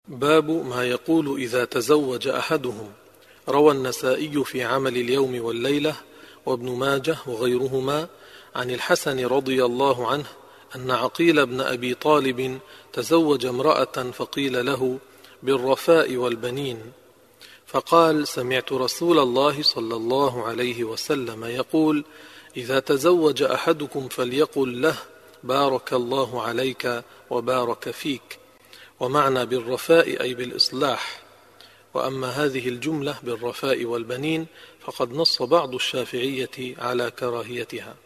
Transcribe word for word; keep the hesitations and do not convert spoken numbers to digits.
باب ما يقول إذا تزوج أحدهم. روى النسائي في عمل اليوم والليلة وابن ماجه وغيرهما عن الحسن رضي الله عنه أن عقيل بن أبي طالب تزوج امرأة فقيل له بالرفاء والبنين، فقال: سمعت رسول الله صلى الله عليه وسلم يقول: إذا تزوج أحدكم فليقل له بارك الله عليك وبارك فيك. ومعنى بالرفاء أي بالإصلاح. وأما هذه الجملة بالرفاء والبنين فقد نص بعض الشافعية على كراهيتها.